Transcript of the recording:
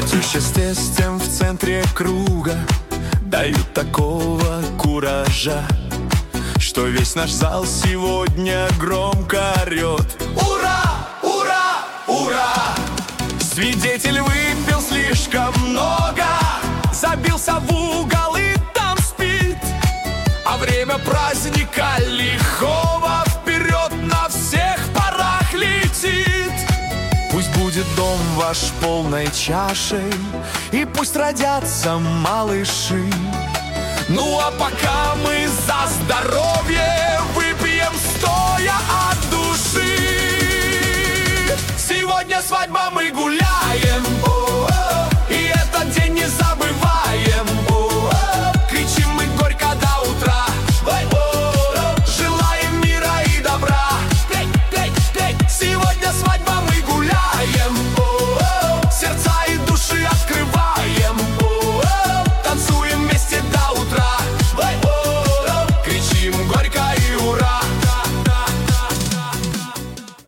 Теща с тестем в центре круга дают такого куража, что весь наш зал сегодня громко орет: ура! Ура! Ура! Свидетель выпил слишком много, забился в угол и там спит. А время праздника лихого вперед на всех парах летит. Пусть будет дом ваш полной чашей, и пусть родятся малыши. Ну а пока мы за здоровье выпьем стоя от души. Сегодня свадьба, мы гуляем.